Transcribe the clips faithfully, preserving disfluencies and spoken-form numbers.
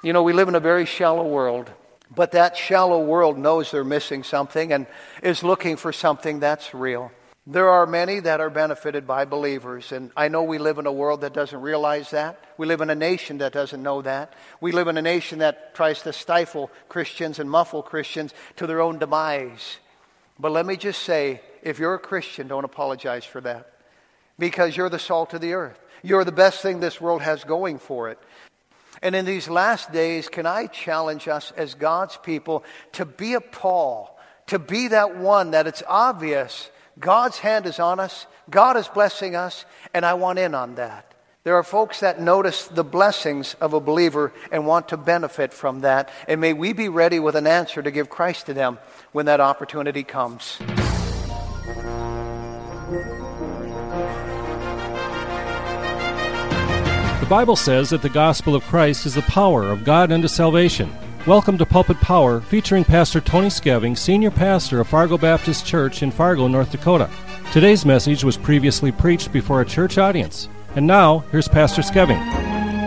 You know, we live in a very shallow world, but that shallow world knows they're missing something and is looking for something that's real. There are many that are benefited by believers, and I know we live in a world that doesn't realize that. We live in a nation that doesn't know that. We live in a nation that tries to stifle Christians and muffle Christians to their own demise. But let me just say, if you're a Christian, don't apologize for that, because you're the salt of the earth. You're the best thing this world has going for it. And in these last days, can I challenge us as God's people to be a Paul, to be that one that it's obvious God's hand is on us, God is blessing us, and I want in on that. There are folks that notice the blessings of a believer and want to benefit from that, and may we be ready with an answer to give Christ to them when that opportunity comes. The Bible says that the gospel of Christ is the power of God unto salvation. Welcome to Pulpit Power, featuring Pastor Tony Skeving, Senior Pastor of Fargo Baptist Church in Fargo, North Dakota. Today's message was previously preached before a church audience. And now, here's Pastor Skeving.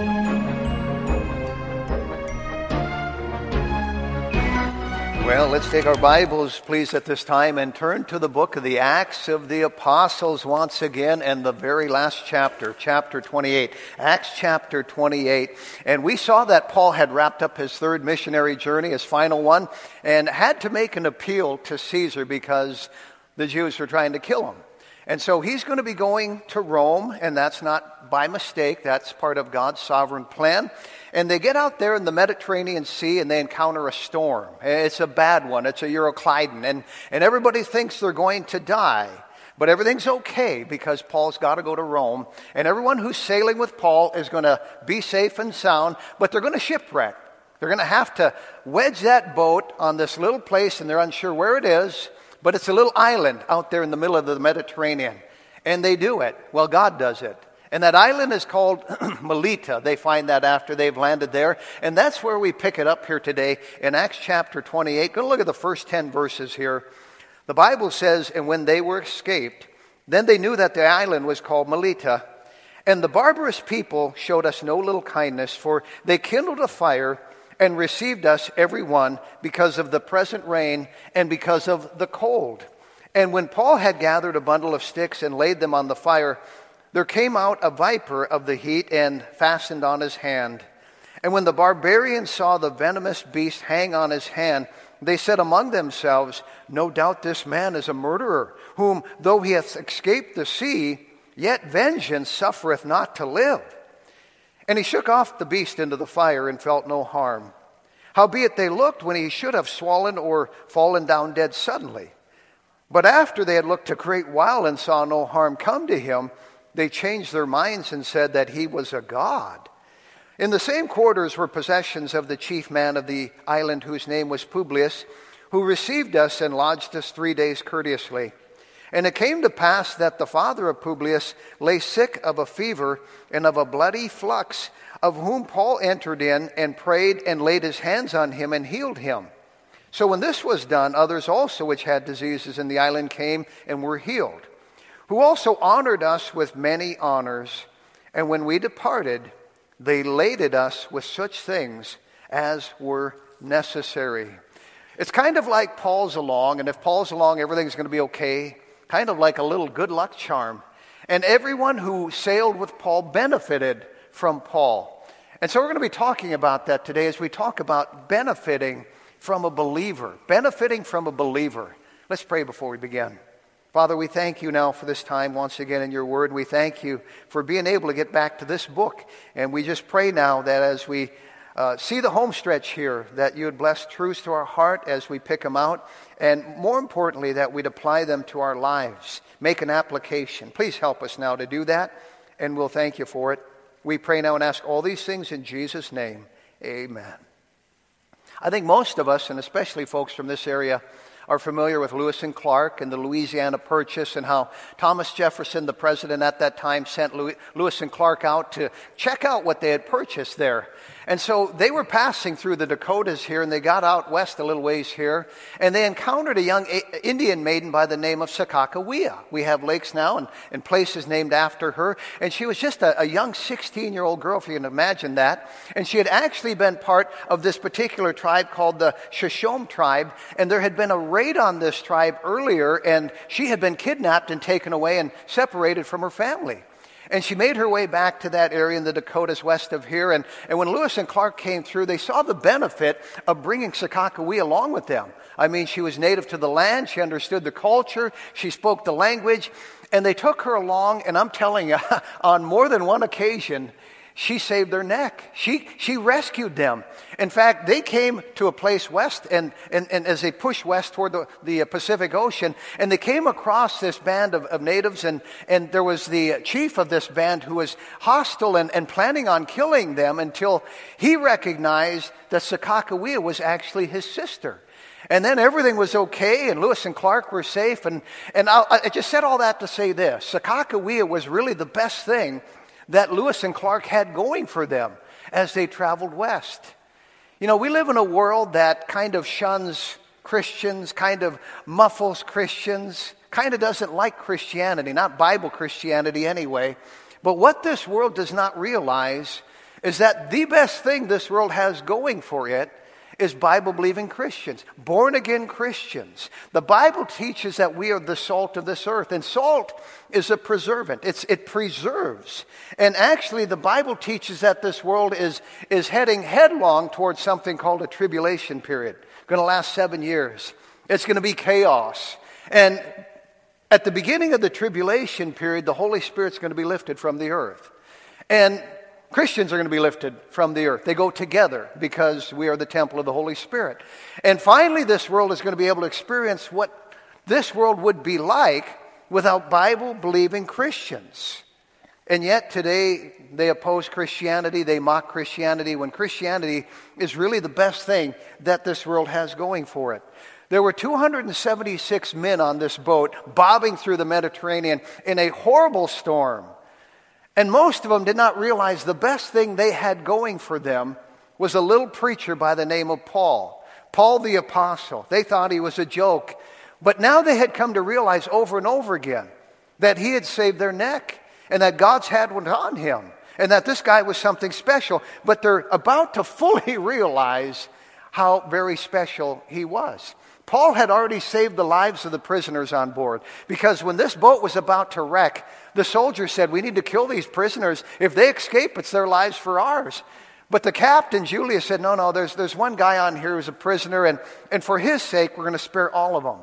Well, let's take our Bibles, please, at this time and turn to the book of the Acts of the Apostles once again, and the very last chapter, chapter twenty-eight. Acts chapter twenty-eight. And we saw that Paul had wrapped up his third missionary journey, his final one, and had to make an appeal to Caesar because the Jews were trying to kill him. And so he's going to be going to Rome, and that's not by mistake. That's part of God's sovereign plan. And they get out there in the Mediterranean Sea, and they encounter a storm. It's a bad one. It's a Euroclydon. And, and everybody thinks they're going to die. But everything's okay because Paul's got to go to Rome. And everyone who's sailing with Paul is going to be safe and sound, but they're going to shipwreck. They're going to have to wedge that boat on this little place, and they're unsure where it is. But it's a little island out there in the middle of the Mediterranean. And they do it. Well, God does it. And that island is called Melita. They find that after they've landed there. And that's where we pick it up here today in Acts chapter twenty-eight. Go look at the first ten verses here. The Bible says, and when they were escaped, then they knew that the island was called Melita. And the barbarous people showed us no little kindness, for they kindled a fire and received us every one because of the present rain and because of the cold. And when Paul had gathered a bundle of sticks and laid them on the fire, there came out a viper of the heat and fastened on his hand. And when the barbarians saw the venomous beast hang on his hand, they said among themselves, "No doubt this man is a murderer, whom, though he hath escaped the sea, yet vengeance suffereth not to live." And he shook off the beast into the fire and felt no harm. Howbeit they looked when he should have swollen or fallen down dead suddenly. But after they had looked a great while and saw no harm come to him, they changed their minds and said that he was a god. In the same quarters were possessions of the chief man of the island, whose name was Publius, who received us and lodged us three days courteously. And it came to pass that the father of Publius lay sick of a fever and of a bloody flux, of whom Paul entered in and prayed and laid his hands on him and healed him. So when this was done, others also which had diseases in the island came and were healed, who also honored us with many honors. And when we departed, they laded us with such things as were necessary. It's kind of like Paul's along, and if Paul's along, everything's going to be okay. Kind of like a little good luck charm. And everyone who sailed with Paul benefited from Paul. And so we're going to be talking about that today as we talk about benefiting from a believer. Benefiting from a believer. Let's pray before we begin. Father, we thank you now for this time once again in your word. We thank you for being able to get back to this book. And we just pray now that as we Uh, see the home stretch here, that you would bless truths to our heart as we pick them out, and more importantly, that we'd apply them to our lives, make an application. Please help us now to do that, and we'll thank you for it. We pray now and ask all these things in Jesus' name. Amen. I think most of us, and especially folks from this area, are familiar with Lewis and Clark and the Louisiana Purchase, and how Thomas Jefferson, the president at that time, sent Lewis and Clark out to check out what they had purchased there. And so they were passing through the Dakotas here, and they got out west a little ways here, and they encountered a young a- Indian maiden by the name of Sakakawea. We have lakes now and, and places named after her, and she was just a, a young sixteen-year-old girl, if you can imagine that. And she had actually been part of this particular tribe called the Shoshone tribe, and there had been a raid on this tribe earlier, and she had been kidnapped and taken away and separated from her family. And she made her way back to that area in the Dakotas west of here. And, and when Lewis and Clark came through, they saw the benefit of bringing Sakakawea along with them. I mean, she was native to the land. She understood the culture. She spoke the language. And they took her along. And I'm telling you, on more than one occasion, she saved their neck. She she rescued them. In fact, they came to a place west, and, and, and as they pushed west toward the, the Pacific Ocean, and they came across this band of, of natives, and, and there was the chief of this band who was hostile and, and planning on killing them until he recognized that Sakakawea was actually his sister. And then everything was okay, and Lewis and Clark were safe. And, and I'll, I just said all that to say this. Sakakawea was really the best thing that Lewis and Clark had going for them as they traveled west. You know, we live in a world that kind of shuns Christians, kind of muffles Christians, kind of doesn't like Christianity, not Bible Christianity anyway. But what this world does not realize is that the best thing this world has going for it is Bible-believing Christians, born-again Christians. The Bible teaches that we are the salt of this earth, and salt is a preservant. It's, it preserves. And actually, the Bible teaches that this world is, is heading headlong towards something called a tribulation period. Going to last seven years. It's going to be chaos. And at the beginning of the tribulation period, the Holy Spirit's going to be lifted from the earth. And Christians are going to be lifted from the earth. They go together because we are the temple of the Holy Spirit. And finally, this world is going to be able to experience what this world would be like without Bible-believing Christians. And yet today, they oppose Christianity, they mock Christianity, when Christianity is really the best thing that this world has going for it. There were two hundred seventy-six men on this boat bobbing through the Mediterranean in a horrible storm. And most of them did not realize the best thing they had going for them was a little preacher by the name of Paul. Paul the Apostle. They thought he was a joke. But now they had come to realize over and over again that he had saved their neck and that God's hand was on him and that this guy was something special. But they're about to fully realize how very special he was. Paul had already saved the lives of the prisoners on board, because when this boat was about to wreck, the soldiers said, we need to kill these prisoners. If they escape, it's their lives for ours. But the captain, Julius, said, no, no, there's, there's one guy on here who's a prisoner, and, and for his sake, we're going to spare all of them.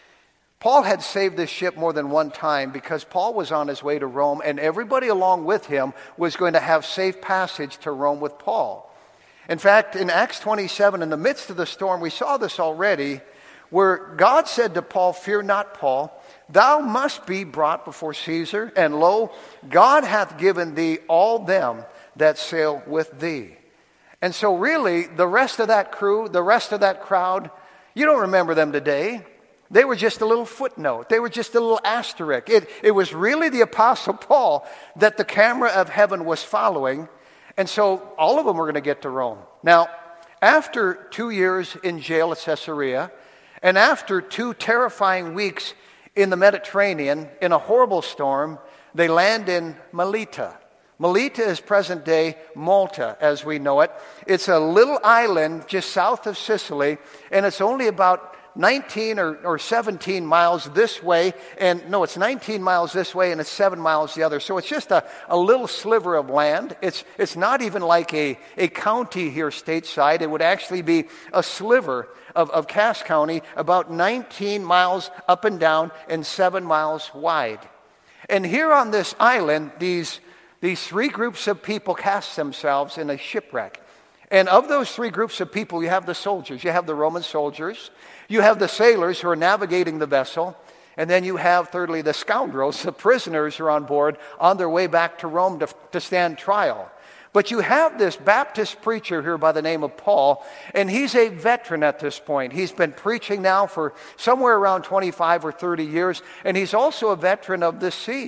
Paul had saved this ship more than one time because Paul was on his way to Rome, and everybody along with him was going to have safe passage to Rome with Paul. In fact, in Acts twenty-seven, in the midst of the storm, we saw this already, where God said to Paul, fear not, Paul, thou must be brought before Caesar, and lo, God hath given thee all them that sail with thee. And so really, the rest of that crew, the rest of that crowd, you don't remember them today. They were just a little footnote. They were just a little asterisk. It, it was really the Apostle Paul that the camera of heaven was following. And so all of them were going to get to Rome. Now, after two years in jail at Caesarea, and after two terrifying weeks in the Mediterranean, in a horrible storm, they land in Melita. Melita is present-day Malta, as we know it. It's a little island just south of Sicily, and it's only about nineteen or, or seventeen miles this way, and no, it's nineteen miles this way, and it's seven miles the other. So it's just a, a little sliver of land. It's it's not even like a, a county here stateside. It would actually be a sliver of, of Cass County, about nineteen miles up and down and seven miles wide. And here on this island, these, these three groups of people cast themselves in a shipwreck. And of those three groups of people, you have the soldiers. You have the Roman soldiers. You have the sailors who are navigating the vessel. And then you have, thirdly, the scoundrels, the prisoners who are on board on their way back to Rome to, to stand trial. But you have this Baptist preacher here by the name of Paul, and he's a veteran at this point. He's been preaching now for somewhere around twenty-five or thirty years, and he's also a veteran of the sea.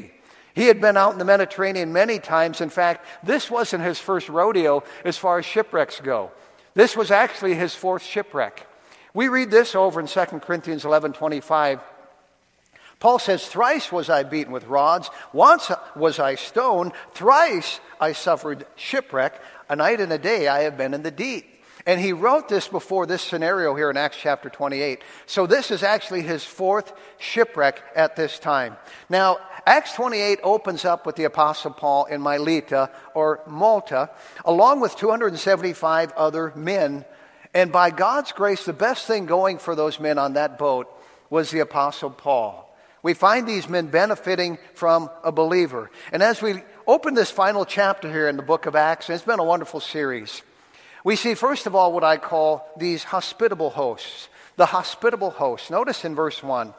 He had been out in the Mediterranean many times. In fact, this wasn't his first rodeo as far as shipwrecks go. This was actually his fourth shipwreck. We read this over in Second Corinthians eleven twenty-five. Paul says, "Thrice was I beaten with rods, once was I stoned, thrice I suffered shipwreck, a night and a day I have been in the deep." And he wrote this before this scenario here in Acts chapter twenty-eight. So this is actually his fourth shipwreck at this time. Now, Acts twenty-eight opens up with the Apostle Paul in Melita, or Malta, along with two hundred seventy-five other men. And by God's grace, the best thing going for those men on that boat was the Apostle Paul. We find these men benefiting from a believer. And as we open this final chapter here in the book of Acts, and it's been a wonderful series, we see, first of all, what I call these hospitable hosts. The hospitable hosts. Notice in verse one,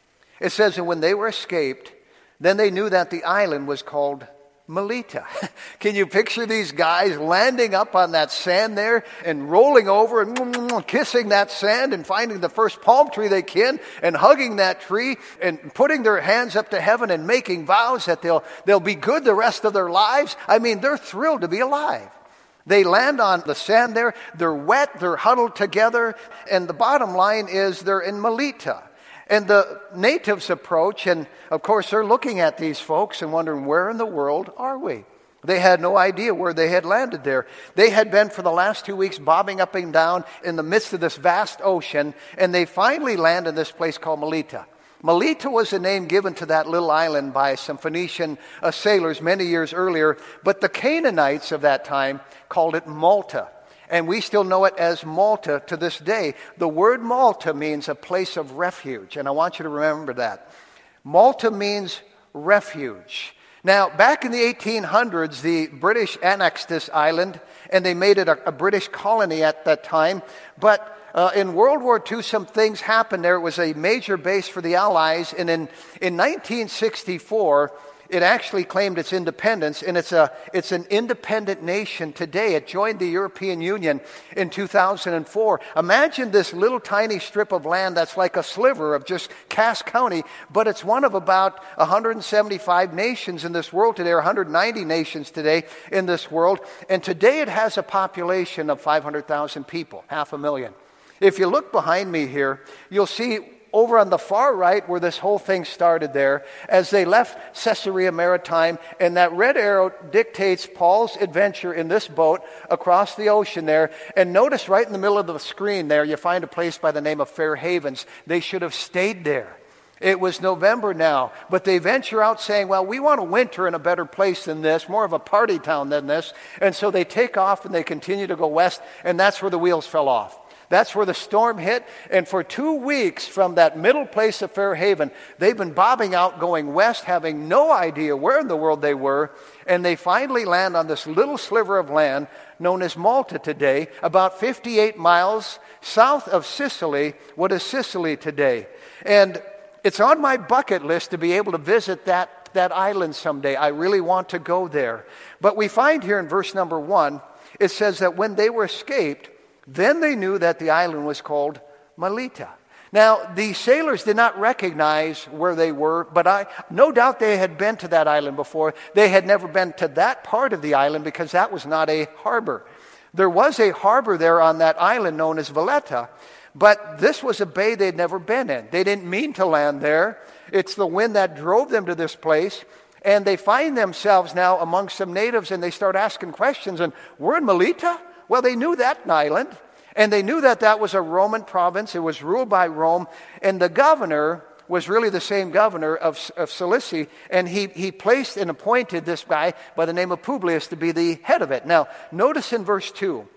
it says, "And when they were escaped, then they knew that the island was called Melita." Can you picture these guys landing up on that sand there and rolling over and kissing that sand and finding the first palm tree they can and hugging that tree and putting their hands up to heaven and making vows that they'll, they'll be good the rest of their lives? I mean, they're thrilled to be alive. They land on the sand there. They're wet. They're huddled together. And the bottom line is they're in Melita. And the natives approach, and of course they're looking at these folks and wondering, where in the world are we? They had no idea where they had landed there. They had been for the last two weeks bobbing up and down in the midst of this vast ocean, and they finally land in this place called Melita. Melita was a name given to that little island by some Phoenician uh, sailors many years earlier, but the Canaanites of that time called it Malta. And we still know it as Malta to this day. The word Malta means a place of refuge, and I want you to remember that. Malta means refuge. Now, back in the eighteen hundreds, the British annexed this island, and they made it a, a British colony at that time. But uh, in World War Two, some things happened there. It was a major base for the Allies, and in, in nineteen sixty-four, it actually claimed its independence, and it's a it's an independent nation today. It joined the European Union in two thousand four. Imagine this little tiny strip of land that's like a sliver of just Cass County, but it's one of about one hundred seventy-five nations in this world today, or one hundred ninety nations today in this world. And today it has a population of five hundred thousand people, half a million. If you look behind me here, you'll see over on the far right where this whole thing started there, as they left Caesarea Maritime, and that red arrow dictates Paul's adventure in this boat across the ocean there. And notice right in the middle of the screen there, you find a place by the name of Fair Havens. They should have stayed there. It was November now, but they venture out saying, well, we want to winter in a better place than this, more of a party town than this. And so they take off and they continue to go west, and that's where the wheels fell off. That's where the storm hit, and for two weeks from that middle place of Fair Haven, they've been bobbing out going west, having no idea where in the world they were, and they finally land on this little sliver of land known as Malta today, about fifty-eight miles south of Sicily. What is Sicily today? And it's on my bucket list to be able to visit that, that island someday. I really want to go there. But we find here in verse number one, it says that when they were escaped, then they knew that the island was called Melita. Now, the sailors did not recognize where they were, but I no doubt they had been to that island before. They had never been to that part of the island because that was not a harbor. There was a harbor there on that island known as Valletta, but this was a bay they'd never been in. They didn't mean to land there. It's the wind that drove them to this place. And they find themselves now among some natives, and they start asking questions. And we're in Melita? Well, they knew that island, and they knew that that was a Roman province. It was ruled by Rome, and the governor was really the same governor of, of Cilicia, and he, he placed and appointed this guy by the name of Publius to be the head of it. Now, notice in verse two,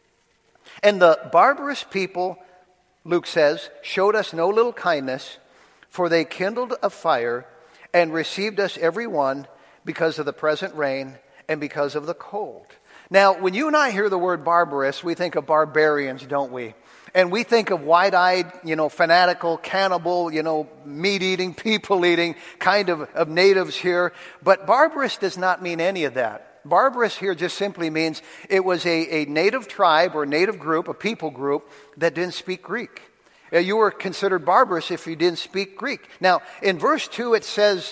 and the barbarous people, Luke says, showed us no little kindness, for they kindled a fire and received us every one because of the present rain and because of the cold. Now, when you and I hear the word barbarous, we think of barbarians, don't we? And we think of wide-eyed, you know, fanatical, cannibal, you know, meat-eating, people-eating kind of, of natives here. But barbarous does not mean any of that. Barbarous here just simply means it was a, a native tribe or native group, a people group, that didn't speak Greek. You were considered barbarous if you didn't speak Greek. Now, in verse two, it says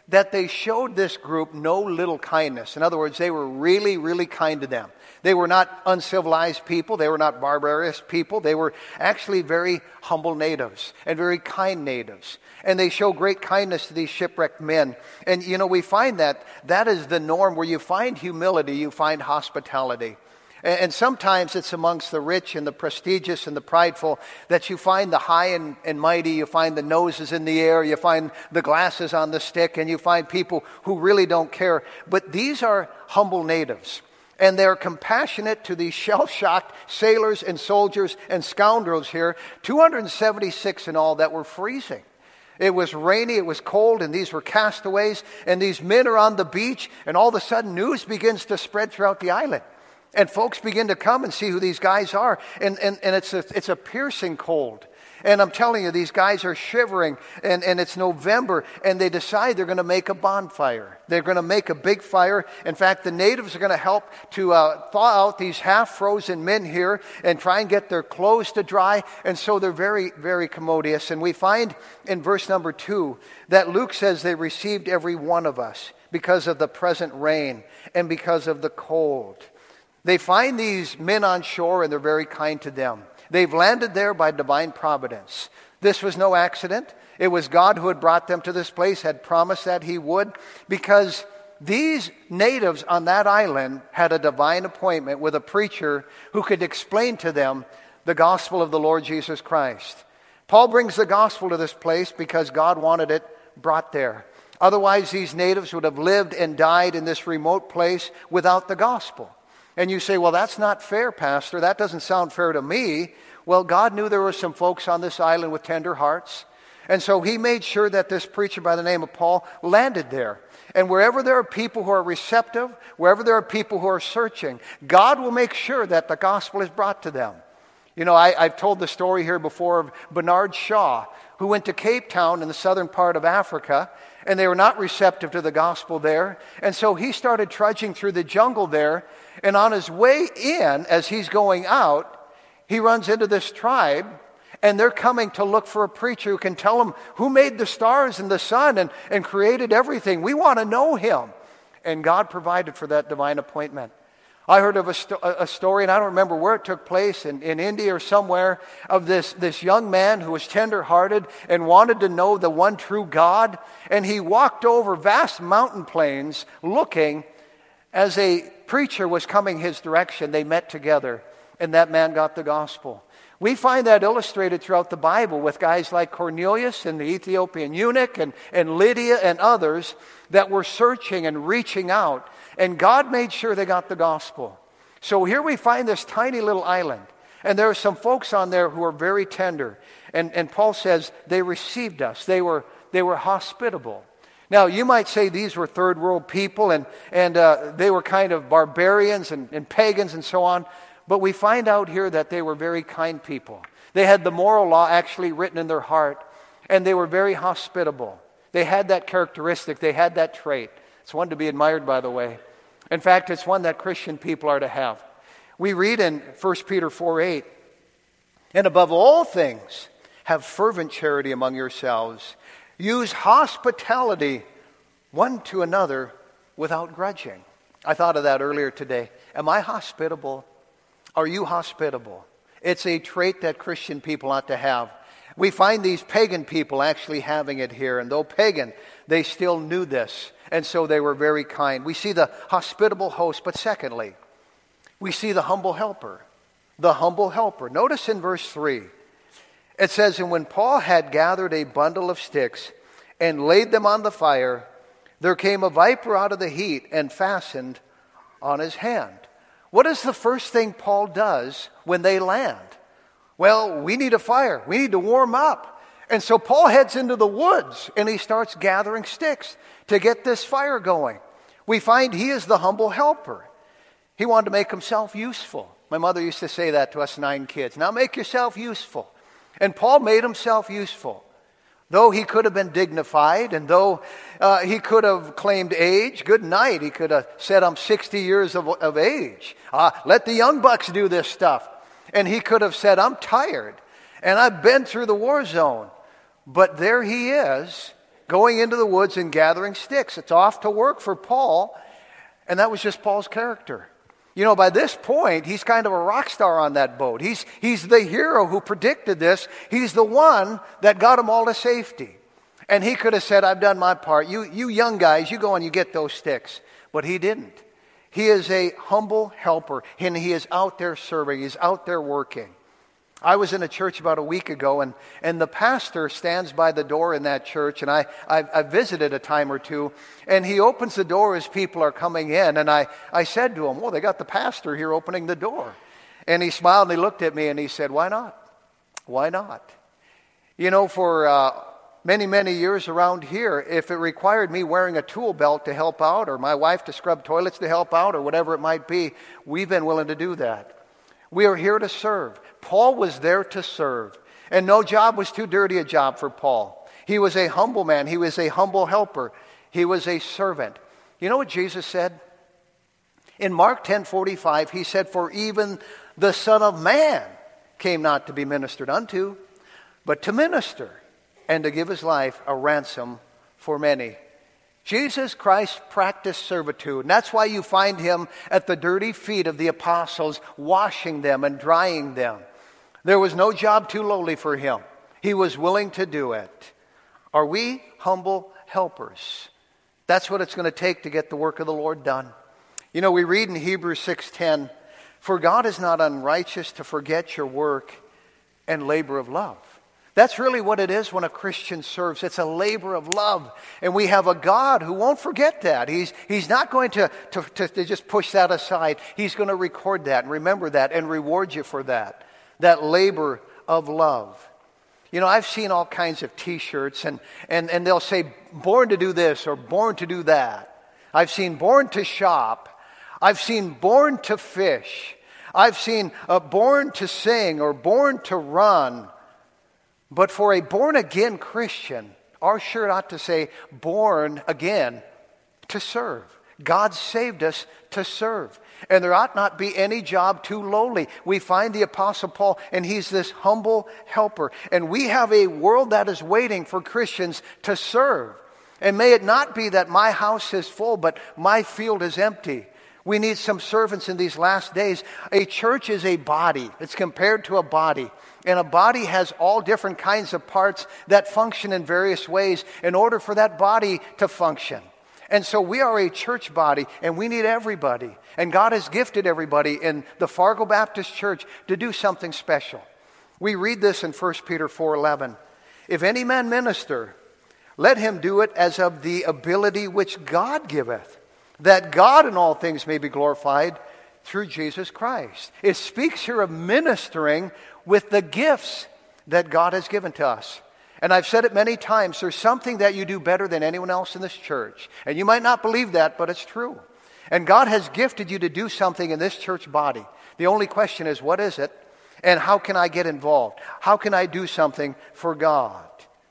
that they showed this group no little kindness. In other words, they were really, really kind to them. They were not uncivilized people. They were not barbarous people. They were actually very humble natives and very kind natives. And they show great kindness to these shipwrecked men. And, you know, we find that that is the norm. Where you find humility, you find hospitality. And, and sometimes it's amongst the rich and the prestigious and the prideful that you find the high and, and mighty. You find the noses in the air. You find the glasses on the stick. And you find people who really don't care. But these are humble natives. And they're compassionate to these shell-shocked sailors and soldiers and scoundrels here, two hundred seventy-six in all, that were freezing. It was rainy, it was cold, and these were castaways, and these men are on the beach, and all of a sudden news begins to spread throughout the island. And folks begin to come and see who these guys are, and, and, and it's, a, it's a piercing cold. And I'm telling you, these guys are shivering, and, and it's November, and they decide they're going to make a bonfire. They're going to make a big fire. In fact, the natives are going to help to uh, thaw out these half-frozen men here and try and get their clothes to dry, and so they're very, very commodious. And we find in verse number two that Luke says they received every one of us because of the present rain and because of the cold. They find these men on shore, and they're very kind to them. They've landed there by divine providence. This was no accident. It was God who had brought them to this place, had promised that he would, because these natives on that island had a divine appointment with a preacher who could explain to them the gospel of the Lord Jesus Christ. Paul brings the gospel to this place because God wanted it brought there. Otherwise, these natives would have lived and died in this remote place without the gospel. And you say, well, that's not fair, Pastor. That doesn't sound fair to me. Well, God knew there were some folks on this island with tender hearts. And so he made sure that this preacher by the name of Paul landed there. And wherever there are people who are receptive, wherever there are people who are searching, God will make sure that the gospel is brought to them. You know, I, I've told the story here before of Bernard Shaw, who went to Cape Town in the southern part of Africa, and they were not receptive to the gospel there. And so he started trudging through the jungle there, and on his way in, as he's going out, he runs into this tribe, and they're coming to look for a preacher who can tell them who made the stars and the sun and, and created everything. We want to know him. And God provided for that divine appointment. I heard of a, sto- a story, and I don't remember where it took place, in, in India or somewhere, of this, this young man who was tender-hearted and wanted to know the one true God. And he walked over vast mountain plains looking. As a preacher was coming his direction, they met together, and that man got the gospel. We find that illustrated throughout the Bible with guys like Cornelius and the Ethiopian eunuch and, and Lydia and others that were searching and reaching out. And God made sure they got the gospel. So here we find this tiny little island. And there are some folks on there who are very tender. And, and Paul says they received us. They were, they were hospitable. Now, you might say these were third world people and, and uh, they were kind of barbarians and, and pagans and so on. But we find out here that they were very kind people. They had the moral law actually written in their heart. And they were very hospitable. They had that characteristic. They had that trait. It's one to be admired, by the way. In fact, it's one that Christian people are to have. We read in First Peter four eight, and above all things, have fervent charity among yourselves. Use hospitality one to another without grudging. I thought of that earlier today. Am I hospitable? Are you hospitable? It's a trait that Christian people ought to have. We find these pagan people actually having it here. And though pagan, they still knew this. And so they were very kind. We see the hospitable host. But secondly, we see the humble helper. The humble helper. Notice in verse three. It says, and when Paul had gathered a bundle of sticks and laid them on the fire, there came a viper out of the heat and fastened on his hand. What is the first thing Paul does when they land? Well, we need a fire. We need to warm up. And so Paul heads into the woods and he starts gathering sticks to get this fire going. We find he is the humble helper. He wanted to make himself useful. My mother used to say that to us nine kids. Now make yourself useful. And Paul made himself useful. Though he could have been dignified, and though uh, he could have claimed age, good night. He could have said, I'm sixty years of, of age. Uh, let the young bucks do this stuff. And he could have said, I'm tired, and I've been through the war zone. But there he is, going into the woods and gathering sticks. It's off to work for Paul, and that was just Paul's character. You know, by this point, he's kind of a rock star on that boat. He's, he's the hero who predicted this. He's the one that got them all to safety. And he could have said, I've done my part. You, you young guys, you go and you get those sticks. But he didn't. He is a humble helper, and he is out there serving. He's out there working. I was in a church about a week ago, and, and the pastor stands by the door in that church, and I, I, I visited a time or two, and he opens the door as people are coming in, and I, I said to him, well, they got the pastor here opening the door. And he smiled, and he looked at me, and he said, why not? Why not? You know, for uh, many, many years around here, if it required me wearing a tool belt to help out, or my wife to scrub toilets to help out, or whatever it might be, we've been willing to do that. We are here to serve. Paul was there to serve. And no job was too dirty a job for Paul. He was a humble man. He was a humble helper. He was a servant. You know what Jesus said? In Mark ten forty-five, he said, for even the Son of Man came not to be ministered unto, but to minister and to give his life a ransom for many. Jesus Christ practiced servitude, and that's why you find him at the dirty feet of the apostles, washing them and drying them. There was no job too lowly for him. He was willing to do it. Are we humble helpers? That's what it's going to take to get the work of the Lord done. You know, we read in Hebrews six ten, for God is not unrighteous to forget your work and labor of love. That's really what it is when a Christian serves. It's a labor of love. And we have a God who won't forget that. He's, he's not going to, to, to, to just push that aside. He's going to record that and remember that and reward you for that. That labor of love. You know, I've seen all kinds of T-shirts and, and, and they'll say, born to do this or born to do that. I've seen born to shop. I've seen born to fish. I've seen uh, born to sing or born to run. But for a born-again Christian, our shirt ought to say, born again to serve. God saved us to serve. And there ought not be any job too lowly. We find the Apostle Paul, and he's this humble helper. And we have a world that is waiting for Christians to serve. And may it not be that my house is full, but my field is empty. We need some servants in these last days. A church is a body. It's compared to a body. And a body has all different kinds of parts that function in various ways in order for that body to function. And so we are a church body, and we need everybody. And God has gifted everybody in the Fargo Baptist Church to do something special. We read this in First Peter four eleven. If any man minister, let him do it as of the ability which God giveth, that God in all things may be glorified through Jesus Christ. It speaks here of ministering with the gifts that God has given to us. And I've said it many times, there's something that you do better than anyone else in this church. And you might not believe that, but it's true. And God has gifted you to do something in this church body. The only question is, what is it? And how can I get involved? How can I do something for God?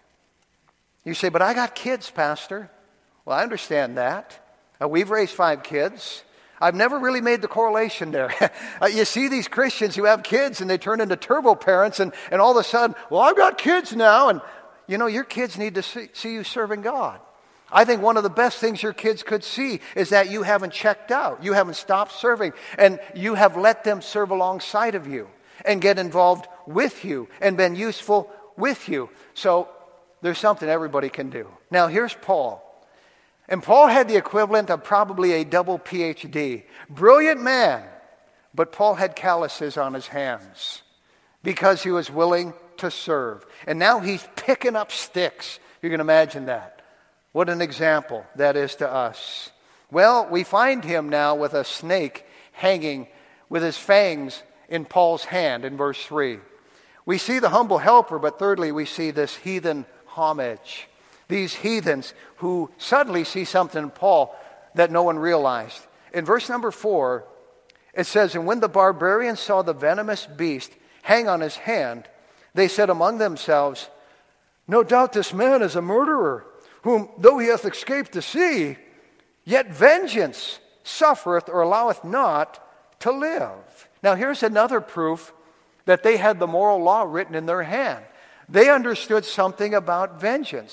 You say, but I got kids, Pastor. Well, I understand that. Uh, we've raised five kids. I've never really made the correlation there. uh, you see these Christians who have kids and they turn into turbo parents and, and all of a sudden, well, I've got kids now. And, you know, your kids need to see, see you serving God. I think one of the best things your kids could see is that you haven't checked out. You haven't stopped serving. And you have let them serve alongside of you and get involved with you and been useful with you. So there's something everybody can do. Now, here's Paul. And Paul had the equivalent of probably a double P H D. Brilliant man, but Paul had calluses on his hands because he was willing to serve. And now he's picking up sticks. You can imagine that. What an example that is to us. Well, we find him now with a snake hanging with his fangs in Paul's hand in verse three. We see the humble helper, but thirdly, we see this heathen homage. These heathens who suddenly see something in Paul that no one realized. In verse number four, it says, and when the barbarians saw the venomous beast hang on his hand, they said among themselves, no doubt this man is a murderer, whom though he hath escaped the sea, yet vengeance suffereth or alloweth not to live. Now here's another proof that they had the moral law written in their hand. They understood something about vengeance.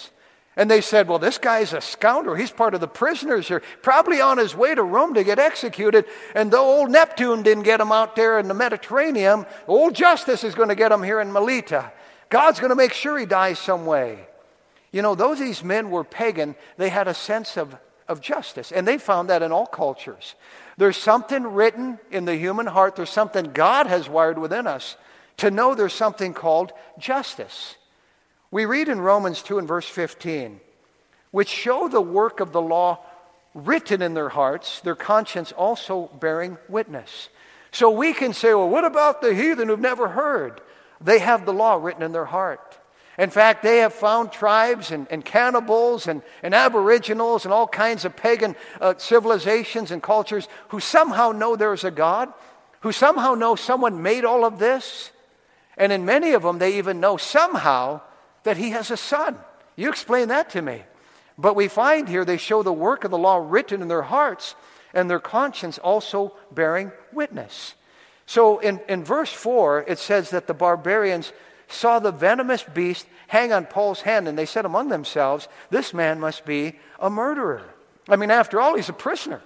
And they said, well, this guy's a scoundrel. He's part of the prisoners here, probably on his way to Rome to get executed. And though old Neptune didn't get him out there in the Mediterranean, old Justice is going to get him here in Melita. God's going to make sure he dies some way. You know, though these men were pagan, they had a sense of, of justice. And they found that in all cultures. There's something written in the human heart. There's something God has wired within us to know there's something called justice. We read in Romans two and verse fifteen, which show the work of the law written in their hearts, their conscience also bearing witness. So we can say, well, what about the heathen who've never heard? They have the law written in their heart. In fact, they have found tribes and, and cannibals and, and aboriginals and all kinds of pagan uh, civilizations and cultures who somehow know there's a God, who somehow know someone made all of this. And in many of them, they even know somehow that he has a son. You explain that to me. But we find here they show the work of the law written in their hearts and their conscience also bearing witness. So in, in verse four, it says that the barbarians saw the venomous beast hang on Paul's hand, and they said among themselves, this man must be a murderer. I mean, after all, he's a prisoner.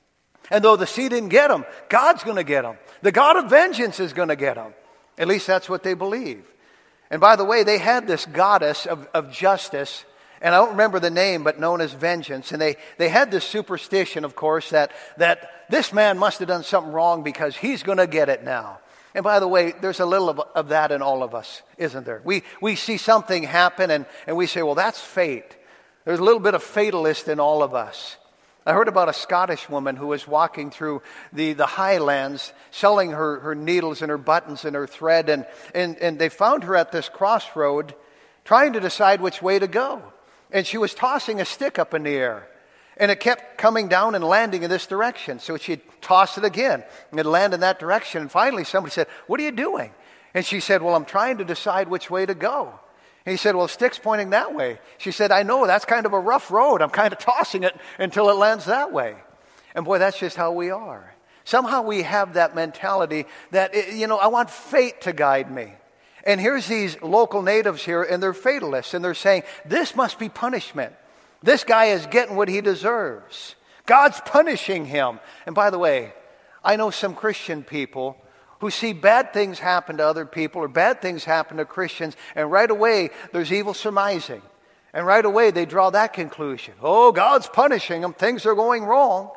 And though the sea didn't get him, God's going to get him. The God of vengeance is going to get him. At least that's what they believe. And by the way, they had this goddess of, of justice, and I don't remember the name, but known as Vengeance. And they, they had this superstition, of course, that, that this man must have done something wrong because he's going to get it now. And by the way, there's a little of, of that in all of us, isn't there? We, we see something happen, and, and we say, well, that's fate. There's a little bit of fatalist in all of us. I heard about a Scottish woman who was walking through the, the highlands selling her, her needles and her buttons and her thread. And, and, and they found her at this crossroad trying to decide which way to go. And she was tossing a stick up in the air. And it kept coming down and landing in this direction. So she'd toss it again and it'd land in that direction. And finally somebody said, what are you doing? And she said, well, I'm trying to decide which way to go. And he said, well, the stick's pointing that way. She said, I know, that's kind of a rough road. I'm kind of tossing it until it lands that way. And boy, that's just how we are. Somehow we have that mentality that, you know, I want fate to guide me. And here's these local natives here, and they're fatalists, and they're saying, this must be punishment. This guy is getting what he deserves. God's punishing him. And by the way, I know some Christian people who see bad things happen to other people or bad things happen to Christians, and right away there's evil surmising. And right away they draw that conclusion. Oh, God's punishing them. Things are going wrong.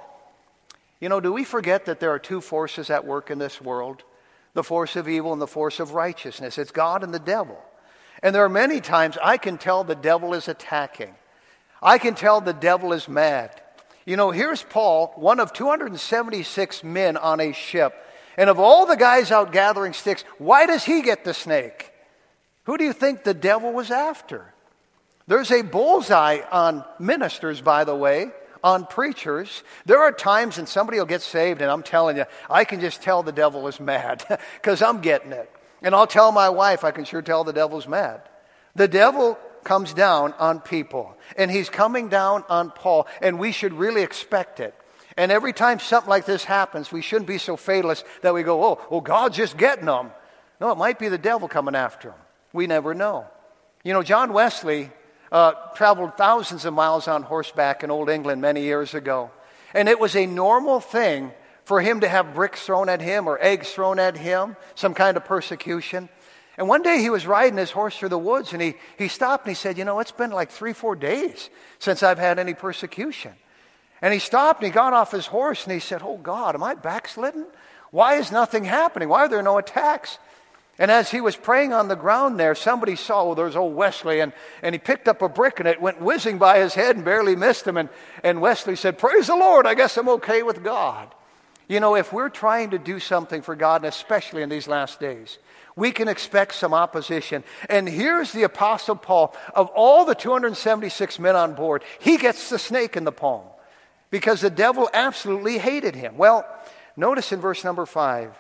You know, do we forget that there are two forces at work in this world? The force of evil and the force of righteousness. It's God and the devil. And there are many times I can tell the devil is attacking. I can tell the devil is mad. You know, here's Paul, one of two hundred seventy-six men on a ship. And of all the guys out gathering sticks, why does he get the snake? Who do you think the devil was after? There's a bullseye on ministers, by the way, on preachers. There are times when somebody will get saved, and I'm telling you, I can just tell the devil is mad because I'm getting it. And I'll tell my wife, I can sure tell the devil's mad. The devil comes down on people, and he's coming down on Paul, and we should really expect it. And every time something like this happens, we shouldn't be so fatalist that we go, oh, oh, God's just getting them. No, it might be the devil coming after them. We never know. You know, John Wesley uh, traveled thousands of miles on horseback in Old England many years ago. And it was a normal thing for him to have bricks thrown at him or eggs thrown at him, some kind of persecution. And one day he was riding his horse through the woods, and he, he stopped and he said, you know, it's been like three, four days since I've had any persecution. And he stopped and he got off his horse and he said, oh God, am I backslidden? Why is nothing happening? Why are there no attacks? And as he was praying on the ground there, somebody saw, well, there's old Wesley, and, and he picked up a brick and it went whizzing by his head and barely missed him. And, and Wesley said, praise the Lord, I guess I'm okay with God. You know, if we're trying to do something for God, and especially in these last days, we can expect some opposition. And here's the Apostle Paul. Of all the two hundred seventy-six men on board, he gets the snake in the palm because the devil absolutely hated him. Well, notice in verse number five,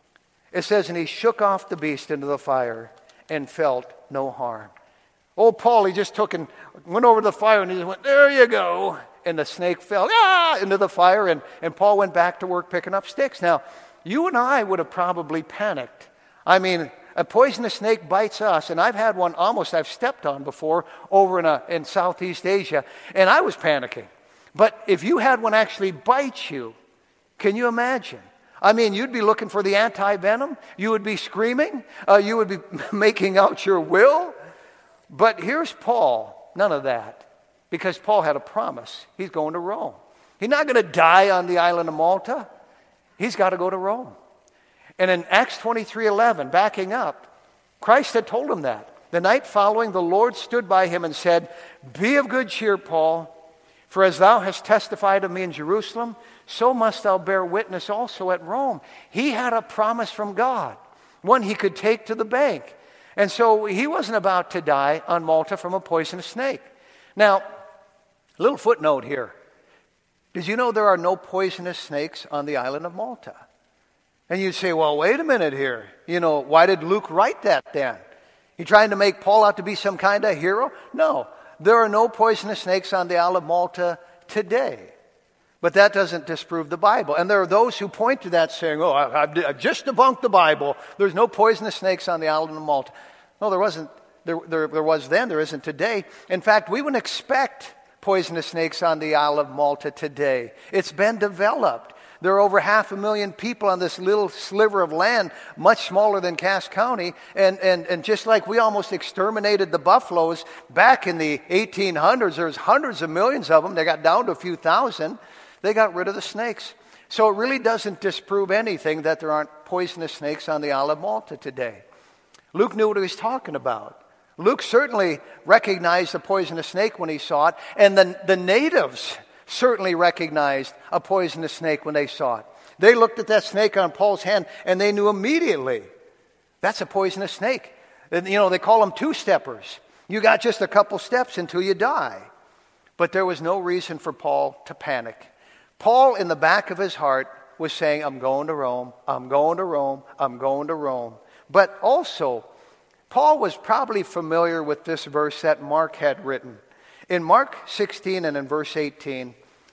it says, and he shook off the beast into the fire and felt no harm. Old Paul, he just took and went over to the fire and he just went, there you go. And the snake fell ah, into the fire, and, and Paul went back to work picking up sticks. Now, you and I would have probably panicked. I mean, A poisonous snake bites us, and I've had one almost I've stepped on before over in, a, in Southeast Asia, and I was panicking. But if you had one actually bite you, can you imagine? I mean, you'd be looking for the anti-venom. You would be screaming. Uh, you would be making out your will. But here's Paul. None of that. Because Paul had a promise. He's going to Rome. He's not going to die on the island of Malta. He's got to go to Rome. And in Acts twenty-three eleven, backing up, Christ had told him that. The night following, the Lord stood by him and said, "Be of good cheer, Paul, for as thou hast testified of me in Jerusalem, so must thou bear witness also at Rome." He had a promise from God, one he could take to the bank. And so he wasn't about to die on Malta from a poisonous snake. Now, a little footnote here. Did you know there are no poisonous snakes on the island of Malta? And you'd say, well, wait a minute here. You know, why did Luke write that then? He trying to make Paul out to be some kind of hero? No, there are no poisonous snakes on the Isle of Malta today. But that doesn't disprove the Bible. And there are those who point to that saying, oh, I've, I've just debunked the Bible. There's no poisonous snakes on the island of Malta. No, there wasn't. There, there, there was then. There isn't today. In fact, we wouldn't expect poisonous snakes on the Isle of Malta today. It's been developed. There are over half a million people on this little sliver of land, much smaller than Cass County. And, and, and just like we almost exterminated the buffaloes back in the eighteen hundreds, there was hundreds of millions of them. They got down to a few thousand. They got rid of the snakes. So it really doesn't disprove anything that there aren't poisonous snakes on the Isle of Malta today. Luke knew what he was talking about. Luke certainly recognized the poisonous snake when he saw it. And the, the natives certainly recognized a poisonous snake when they saw it. They looked at that snake on Paul's hand and they knew immediately, that's a poisonous snake. And, you know, they call them two-steppers. You got just a couple steps until you die. But there was no reason for Paul to panic. Paul, in the back of his heart, was saying, I'm going to Rome, I'm going to Rome, I'm going to Rome. But also, Paul was probably familiar with this verse that Mark had written. In Mark sixteen and in verse eighteen,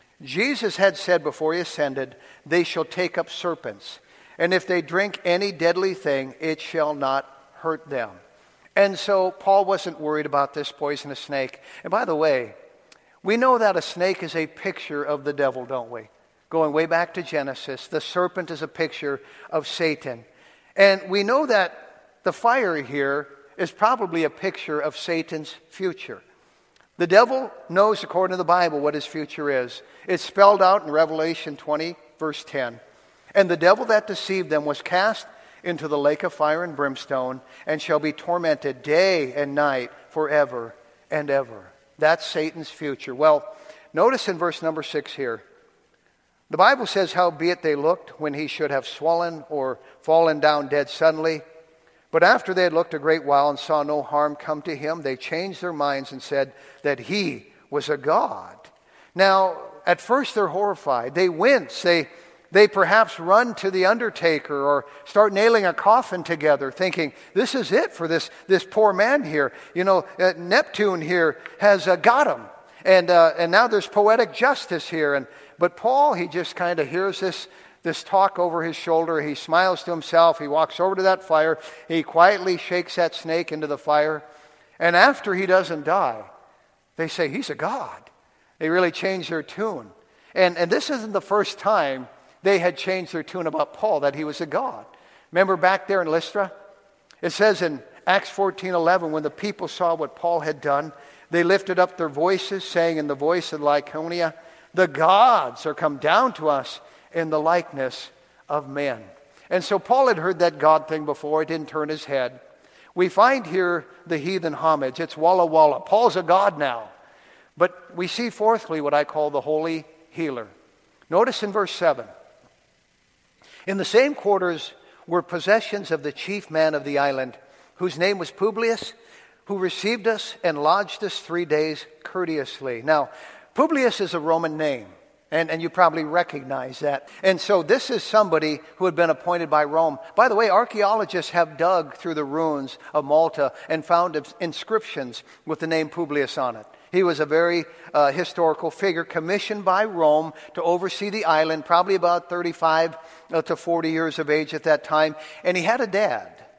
Jesus had said before he ascended, they shall take up serpents, and if they drink any deadly thing, it shall not hurt them. And so Paul wasn't worried about this poisonous snake. And by the way, we know that a snake is a picture of the devil, don't we? Going way back to Genesis, the serpent is a picture of Satan. And we know that the fire here is probably a picture of Satan's future. The devil knows, according to the Bible, what his future is. It's spelled out in Revelation twenty, verse ten. And the devil that deceived them was cast into the lake of fire and brimstone and shall be tormented day and night forever and ever. That's Satan's future. Well, notice in verse number six here. The Bible says, howbeit they looked when he should have swollen or fallen down dead suddenly. But after they had looked a great while and saw no harm come to him, they changed their minds and said that he was a god. Now, at first they're horrified. They wince. They, they perhaps run to the undertaker or start nailing a coffin together, thinking, this is it for this, this poor man here. You know, uh, Neptune here has uh, got him. And, uh, and now there's poetic justice here. And But Paul, he just kind of hears this This talk over his shoulder. He smiles to himself. He walks over to that fire. He quietly shakes that snake into the fire. And after he doesn't die, they say, he's a god. They really change their tune. And, and this isn't the first time they had changed their tune about Paul, that he was a god. Remember back there in Lystra? It says in Acts fourteen eleven, when the people saw what Paul had done, they lifted up their voices, saying in the voice of Lycaonia, the gods are come down to us in the likeness of men. And so Paul had heard that God thing before. It didn't turn his head. We find here the heathen homage. It's Walla Walla. Paul's a god now. But we see fourthly what I call the holy healer. Notice in verse seven. In the same quarters were possessions of the chief man of the island, whose name was Publius, who received us and lodged us three days courteously. Now, Publius is a Roman name. And, and you probably recognize that. And so this is somebody who had been appointed by Rome. By the way, archaeologists have dug through the ruins of Malta and found inscriptions with the name Publius on it. He was a very uh, historical figure commissioned by Rome to oversee the island, probably about thirty-five to forty years of age at that time. And he had a dad.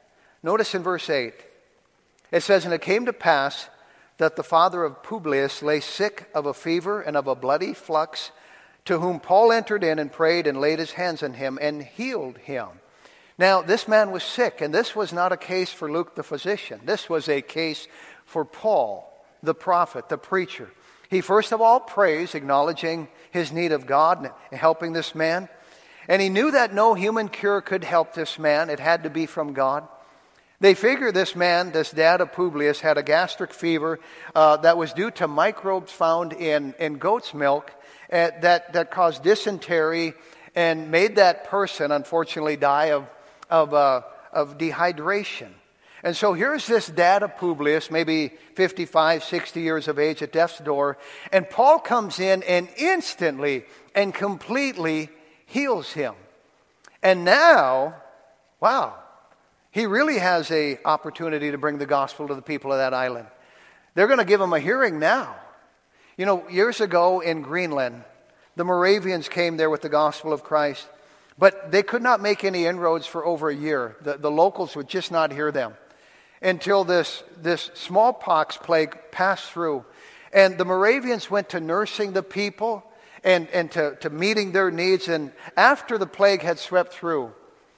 Notice in verse eight, it says, "And it came to pass that the father of Publius lay sick of a fever and of a bloody flux, to whom Paul entered in and prayed and laid his hands on him and healed him." Now, this man was sick, and this was not a case for Luke the physician. This was a case for Paul, the prophet, the preacher. He first of all prays, acknowledging his need of God and helping this man. And he knew that no human cure could help this man. It had to be from God. They figure this man, this dad of Publius, had a gastric fever uh, that was due to microbes found in, in goat's milk uh, that, that caused dysentery and made that person, unfortunately, die of, of, uh, of dehydration. And so here's this dad of Publius, maybe fifty-five, sixty years of age, at death's door. And Paul comes in and instantly and completely heals him. And now, wow, he really has an opportunity to bring the gospel to the people of that island. They're going to give him a hearing now. You know, years ago in Greenland, the Moravians came there with the gospel of Christ, but they could not make any inroads for over a year. The, the locals would just not hear them until this, this smallpox plague passed through. And the Moravians went to nursing the people and, and to, to meeting their needs. And after the plague had swept through,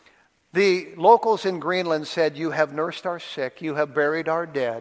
the locals in Greenland said, "You have nursed our sick, you have buried our dead.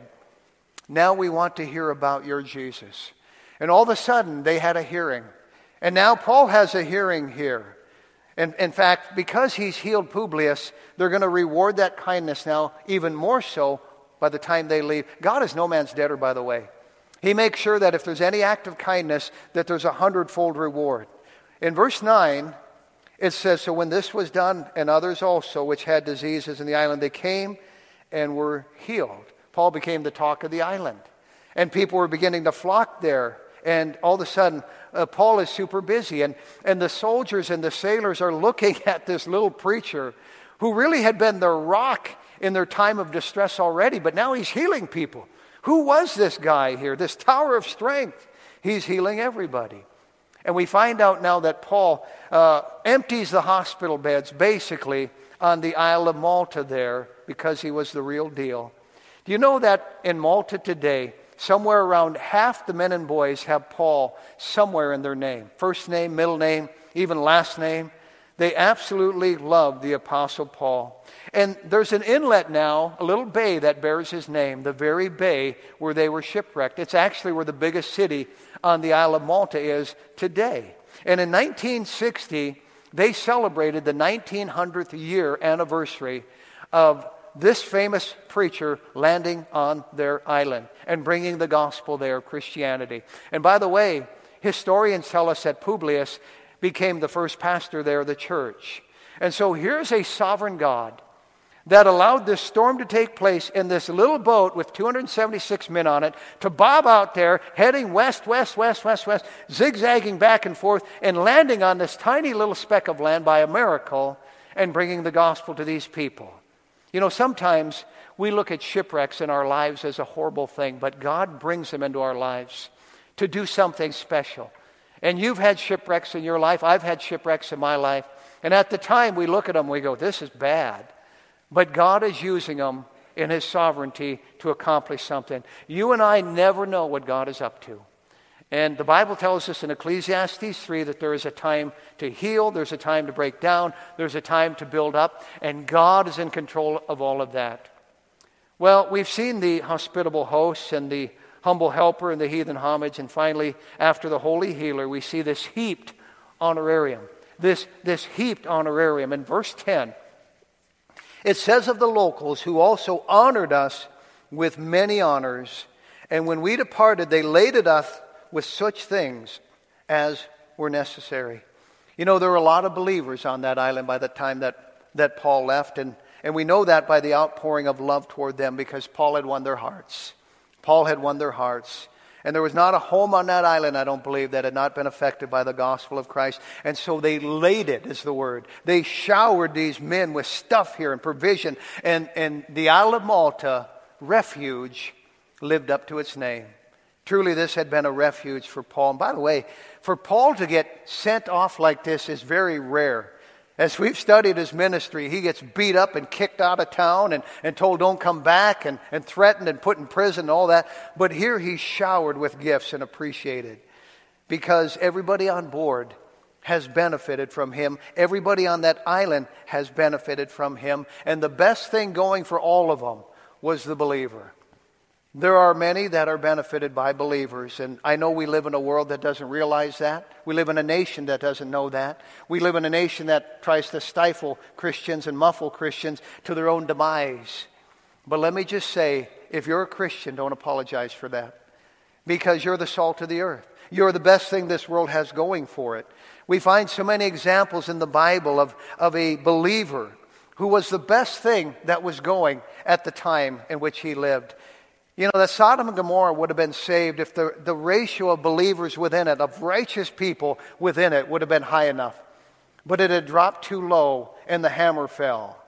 Now we want to hear about your Jesus." And all of a sudden, they had a hearing. And now Paul has a hearing here. And in fact, because he's healed Publius, they're going to reward that kindness now even more so by the time they leave. God is no man's debtor, by the way. He makes sure that if there's any act of kindness, that there's a hundredfold reward. In verse nine, it says, "So when this was done, and others also which had diseases in the island, they came and were healed." Paul became the talk of the island. And people were beginning to flock there. And all of a sudden, uh, Paul is super busy. And, and the soldiers and the sailors are looking at this little preacher who really had been their rock in their time of distress already. But now he's healing people. Who was this guy here? This tower of strength. He's healing everybody. And we find out now that Paul uh, empties the hospital beds basically on the Isle of Malta there because he was the real deal. Do you know that in Malta today, somewhere around half the men and boys have Paul somewhere in their name? First name, middle name, even last name. They absolutely love the Apostle Paul. And there's an inlet now, a little bay that bears his name, the very bay where they were shipwrecked. It's actually where the biggest city on the Isle of Malta is today. And in nineteen sixty, they celebrated the nineteen hundredth year anniversary of this famous preacher landing on their island and bringing the gospel there, Christianity. And by the way, historians tell us that Publius became the first pastor there of the church. And so here's a sovereign God that allowed this storm to take place in this little boat with two hundred seventy-six men on it to bob out there, heading west, west, west, west, west, zigzagging back and forth, and landing on this tiny little speck of land by a miracle and bringing the gospel to these people. You know, sometimes we look at shipwrecks in our lives as a horrible thing, but God brings them into our lives to do something special. And you've had shipwrecks in your life. I've had shipwrecks in my life. And at the time, we look at them and we go, this is bad. But God is using them in His sovereignty to accomplish something. You and I never know what God is up to. And the Bible tells us in Ecclesiastes three that there is a time to heal, there's a time to break down, there's a time to build up, and God is in control of all of that. Well, we've seen the hospitable hosts and the humble helper and the heathen homage, and finally, after the holy healer, we see this heaped honorarium. This, this heaped honorarium. In verse ten, it says of the locals, who also honored us with many honors, and when we departed, they laded us with such things as were necessary. You know, there were a lot of believers on that island by the time that, that Paul left, and, and we know that by the outpouring of love toward them, because Paul had won their hearts. Paul had won their hearts. And there was not a home on that island, I don't believe, that had not been affected by the gospel of Christ. And so they laded, is the word. They showered these men with stuff here and provision. And, and the Isle of Malta, refuge, lived up to its name. Truly, this had been a refuge for Paul. And by the way, for Paul to get sent off like this is very rare. As we've studied his ministry, he gets beat up and kicked out of town and, and told don't come back and, and threatened and put in prison and all that. But here he's showered with gifts and appreciated because everybody on board has benefited from him. Everybody on that island has benefited from him. And the best thing going for all of them was the believer. There are many that are benefited by believers, and I know we live in a world that doesn't realize that. We live in a nation that doesn't know that. We live in a nation that tries to stifle Christians and muffle Christians to their own demise. But let me just say, if you're a Christian, don't apologize for that, because you're the salt of the earth. You're the best thing this world has going for it. We find so many examples in the Bible of, of a believer who was the best thing that was going at the time in which he lived. You know, that Sodom and Gomorrah would have been saved if the, the ratio of believers within it, of righteous people within it, would have been high enough. But it had dropped too low and the hammer fell.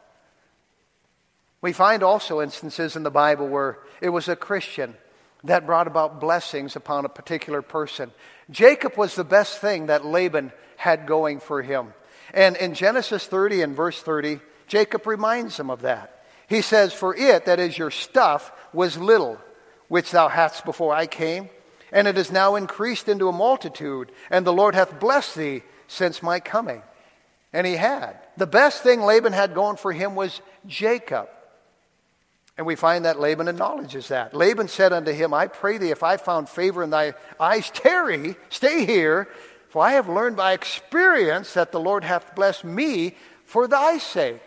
We find also instances in the Bible where it was a Christian that brought about blessings upon a particular person. Jacob was the best thing that Laban had going for him. And in Genesis thirty and verse thirty, Jacob reminds him of that. He says, for it, that is your stuff, was little, which thou hadst before I came, and it is now increased into a multitude, and the Lord hath blessed thee since my coming. And he had. The best thing Laban had going for him was Jacob. And we find that Laban acknowledges that. Laban said unto him, I pray thee, if I found favor in thy eyes, tarry, stay here, for I have learned by experience that the Lord hath blessed me for thy sake.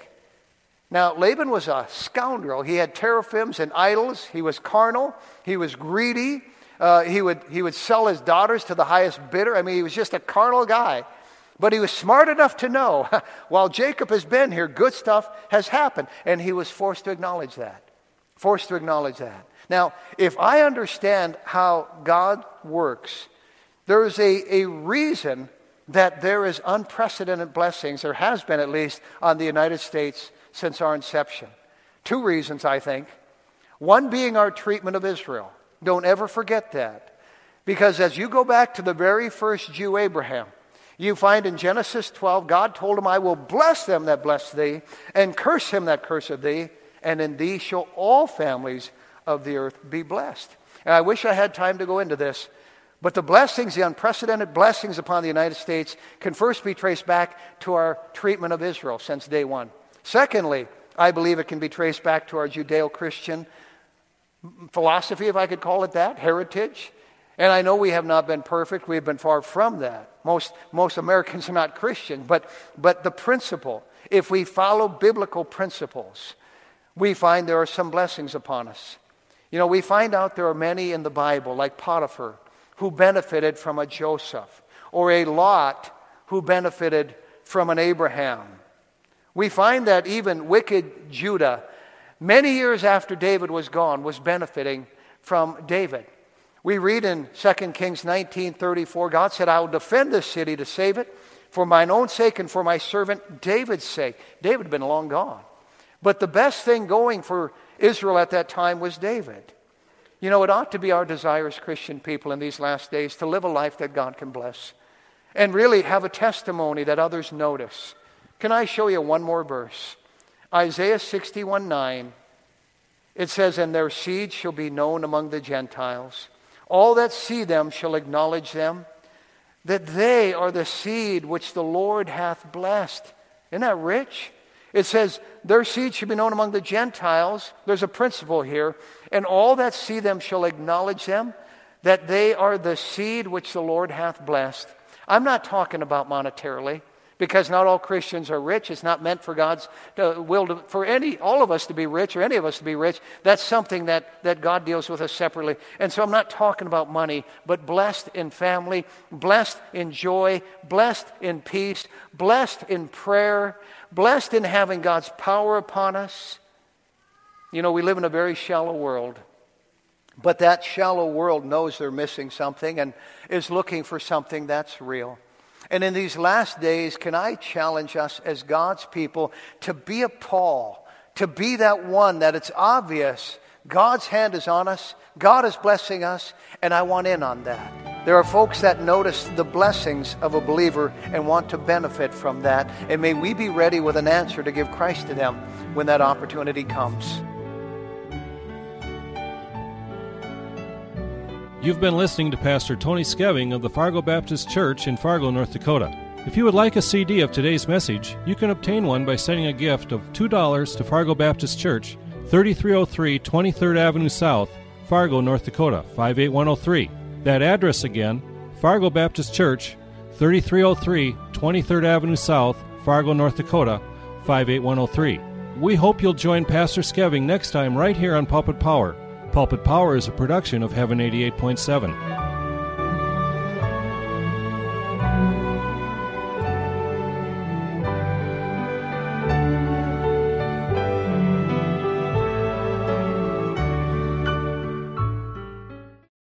Now, Laban was a scoundrel. He had teraphims and idols. He was carnal. He was greedy. Uh, he would he would sell his daughters to the highest bidder. I mean, he was just a carnal guy. But he was smart enough to know, while Jacob has been here, good stuff has happened. And he was forced to acknowledge that. Forced to acknowledge that. Now, if I understand how God works, there is a, a reason that there is unprecedented blessings, there has been at least, on the United States since our inception. Two reasons, I think. One being our treatment of Israel. Don't ever forget that. Because as you go back to the very first Jew, Abraham, you find in Genesis twelve, God told him, I will bless them that bless thee, and curse him that curseth thee, and in thee shall all families of the earth be blessed. And I wish I had time to go into this, but the blessings, the unprecedented blessings upon the United States, can first be traced back to our treatment of Israel since day one. Secondly, I believe it can be traced back to our Judeo-Christian philosophy, if I could call it that, heritage. And I know we have not been perfect. We have been far from that. Most, most Americans are not Christian. But, but the principle, if we follow biblical principles, we find there are some blessings upon us. You know, we find out there are many in the Bible, like Potiphar, who benefited from a Joseph, or a Lot who benefited from an Abraham. We find that even wicked Judah, many years after David was gone, was benefiting from David. We read in Second Kings nineteen thirty-four, God said, I will defend this city to save it for mine own sake and for my servant David's sake. David had been long gone. But the best thing going for Israel at that time was David. You know, it ought to be our desire as Christian people in these last days to live a life that God can bless and really have a testimony that others notice. Can I show you one more verse? Isaiah sixty-one nine. It says, and their seed shall be known among the Gentiles. All that see them shall acknowledge them, that they are the seed which the Lord hath blessed. Isn't that rich? It says, their seed shall be known among the Gentiles. There's a principle here. And all that see them shall acknowledge them, that they are the seed which the Lord hath blessed. I'm not talking about monetarily, because not all Christians are rich. It's not meant for God's uh, will to, for any, all of us to be rich or any of us to be rich. That's something that, that God deals with us separately. And so I'm not talking about money, but blessed in family, blessed in joy, blessed in peace, blessed in prayer, blessed in having God's power upon us. You know, we live in a very shallow world. But that shallow world knows they're missing something and is looking for something that's real. And in these last days, can I challenge us as God's people to be a Paul, to be that one that it's obvious God's hand is on us, God is blessing us, and I want in on that. There are folks that notice the blessings of a believer and want to benefit from that. And may we be ready with an answer to give Christ to them when that opportunity comes. You've been listening to Pastor Tony Skeving of the Fargo Baptist Church in Fargo, North Dakota. If you would like a C D of today's message, you can obtain one by sending a gift of two dollars to Fargo Baptist Church, thirty-three oh three twenty-third Avenue South, Fargo, North Dakota, five eight one oh three. That address again, Fargo Baptist Church, thirty-three oh three twenty-third Avenue South, Fargo, North Dakota, five eight one oh three. We hope you'll join Pastor Skeving next time right here on Pulpit Power. Pulpit Power is a production of Heaven eighty-eight point seven.